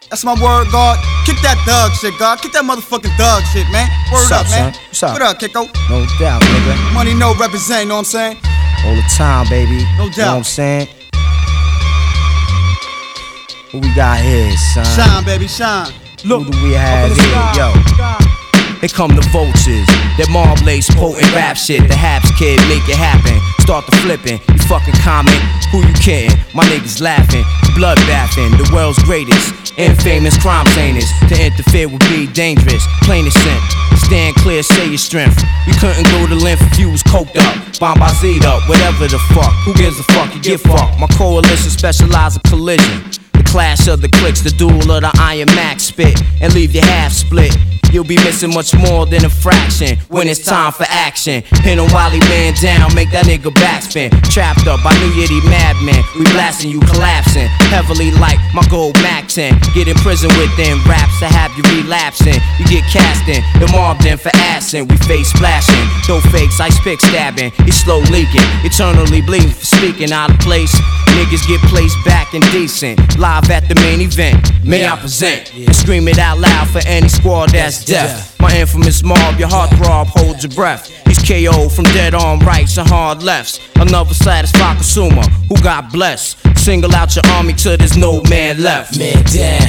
That's my word, God. Kick that thug shit, God. Kick that motherfucking thug shit, man. Word up, man. What's up? What up, Kiko? No doubt, nigga. Money no represent, you know what I'm saying? All the time, baby. No doubt. You know what I'm saying? What we got here, son? Shine, baby, shine. Look, who do we have here? Yo. Here come the vultures, that Marblade potent rap shit. The Haps kid, make it happen. Start the flipping, you fucking comment. Who you kidding? My niggas laughing, blood bathing. The world's greatest, infamous crime sceners. To interfere would be dangerous, plain and simple. Stand clear, say your strength. You couldn't go to length if you was coked up, bombazed up, whatever the fuck. Who gives a fuck? You get fucked. My coalition specialize in collision. The clash of the clicks, the duel of the Iron Max spit and leave your half split. You'll be missing much more than a fraction when it's time for action. Pin a Wally man down, make that nigga backspin. Trapped up by New Yiddy madman, we blasting you collapsing. Heavily like my gold Mac 10. Get in prison with them raps to have you relapsing. You get cast in, the mobbed in for assing. We face splashing, no fakes, ice pick stabbing. He slow leaking, eternally bleeding for speaking out of place. Niggas get placed back indecent. Live at the main event, may I present and scream it out loud for any squad that's deaf. My infamous mob, your heart throb, hold your breath. He's KO from dead on rights and hard lefts. Another satisfied consumer who got blessed. Single out your army till there's no man left. Man down,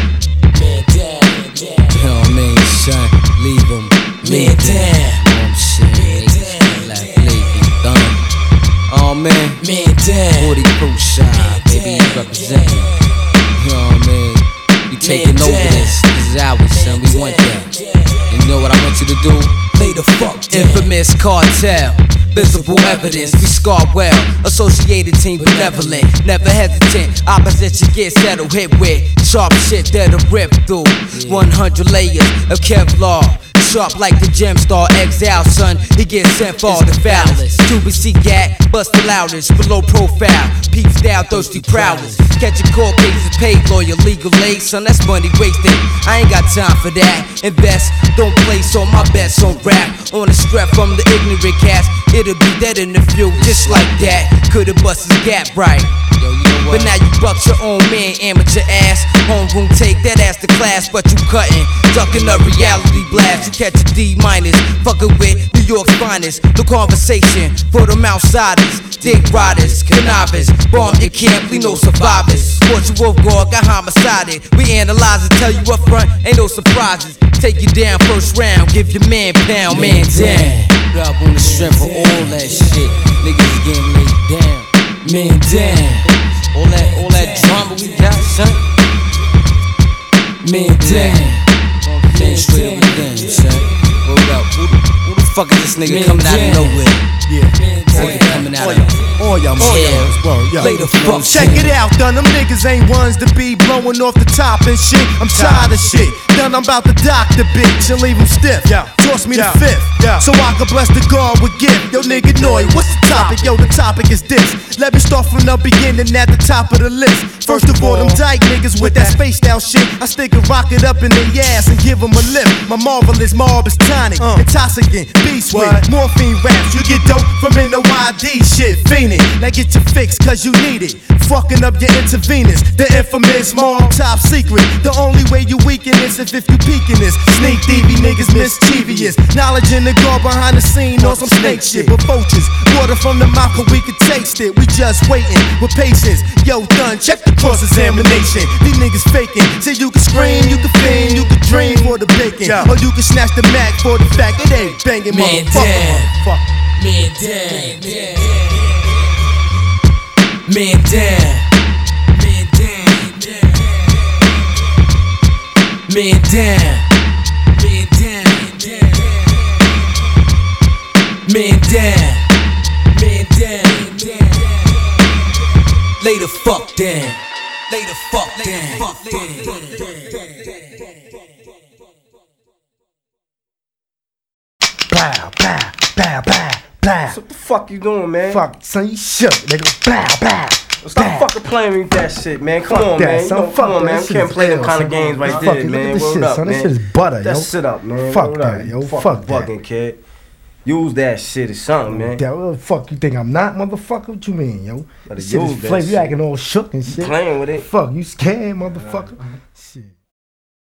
man down, man down. You know what I mean, son? Leave him. Man down. Oh shit, niggas left, leave done. Oh man, man down. 40 proof shot, baby, representing. You know what I mean? We taking over this. This is ours, son. We want that. And you know what I want you to do? Lay the fuck down. Infamous cartel. Visible evidence, we scar well. Associated team benevolent, never hesitant. Opposition gets settled, hit with sharp shit that'll rip through 100 layers of Kevlar. Sharp like the gem star, exile, son. He gets sent for all the foulest. QBC gat, bust the loudest, below profile. Peeps down, thirsty prowlers. Catching court cases, paid lawyer, legal aid, son. That's money wasted. I ain't got time for that. Invest, don't place on my bets on rap. On the strap from the ignorant cats, it'll be dead in the few, just like that. Could've bust his gap right. Yo, you know what? But now you buck your own man, amateur ass. Homeroom take that ass to class, but you cutting, ducking a reality blast. You catch a D minus, fucking with New York's finest. The conversation for them outsiders, dick riders, cannabis. Bomb your camp, we no survivors. Fortune Wolf Guard got homicided. We analyze and tell you up front, ain't no surprises. Take you down first round, give your man pound, man down. Up on the strength of all that shit, niggas getting laid down, man down. All that drama we got, son. Man down, man straight up and down, son. Hold up, who the fuck is this nigga coming out of nowhere? Yeah, coming out of all y'all motherfuckers, lay the fuck. Check it out, done. Them niggas ain't ones to be blowing off the top and shit. I'm tired of shit. Done, I'm about to dock the bitch and leave him stiff. Toss me the fifth, so I can bless the God with gift. Yo, nigga, Noy, what's the topic? Yo, the topic is this. Let me start from the beginning at the top of the list. First of all, them dyke niggas with that spaced out shit. I stick a rocket up in their ass and give them a lift. My marvelous mob is tonic, intoxicant, beast with morphine raps. You get dope from NOID shit, fiending. Now get your fix, cause you need it. Fucking up your intravenous. The infamous mob, top secret. The only way you weaken this if you peeking this. Sneak thievy niggas mischievous. Knowledge in the guard behind the scene on some snake shit. But vultures, water from the mouth, cause we can taste it. We just waiting with patience. Yo, done, check the cross-examination. These niggas faking. Say you can scream, you can fiend, you can dream for the bacon. Or you can snatch the Mac for the fact it ain't banging, man motherfucker. Man down, man down, man down, man down, man down, man down, man down. Lay the fuck down, lay the fuck down. Bow, bow, bow, bow, bow. What the fuck you doing, man? Fuck, son, you shook, nigga. Bow, bow. Stop fucking playing with that shit, man. Come on, man. Come on, man. We can't play them kind of games right there, man. Look at this shit, son. This shit is butter, yo. That shit up, man. Fuck that, yo. Fuck that. Bugging, kid. use that shit or something, man. What the fuck you think I'm not, motherfucker? What you mean, yo? Better This shit use is that flavor. You shit. acting all shook and shit. Playing with it. Fuck, you scared, motherfucker? Shit.